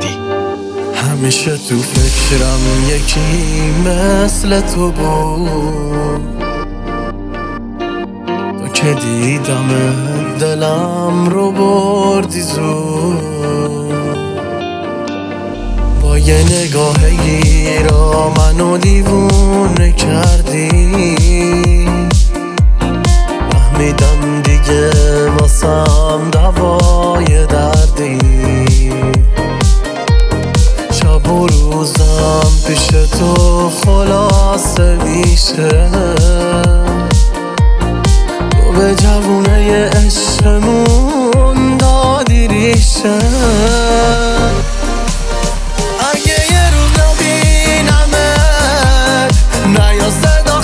محمودی. همیشه تو فکرم یکی مثل تو بود، تو که دیدم دلم رو بردی زود. با یه نگاه گیرا منو دیوونه کردی، فهمیدم دیگه واسم دوای دردی. شب و روزم پیش تو خلاصه میشه، تو به جوونه عشقمون دادی ریشه. اگه یه روز نبینمت نیا صدا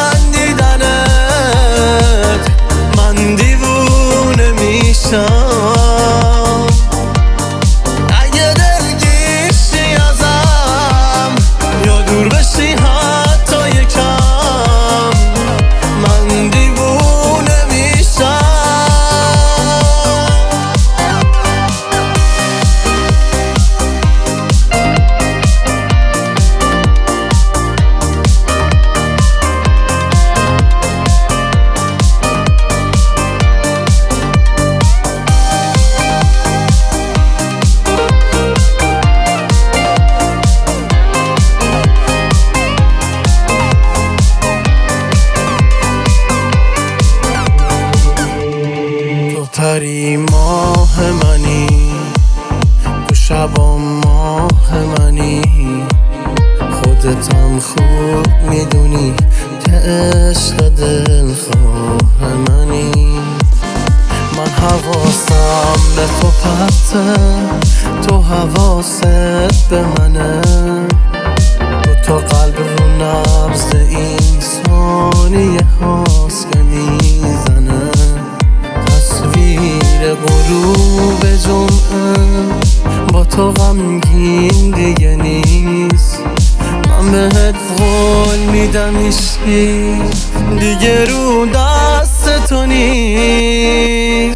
خندیدنت، من دیوونه میشم. اگه دلگیشی ازم یا دور بشی حتی یکم، من دیوونه میشم. پری ماه منی، تو شبا ماه منی، خودتم خوب میدونی که عشق دلخواه منی. من حواسم به تو پرته، تو حواست به منه، تو قلب رو نبض این ثانیه هاست که میزنه. تصویر غروب جمعه با تو غمگین دیگه نیست. من بهت قول میدم عشقی دیگه رو دست تو نیست.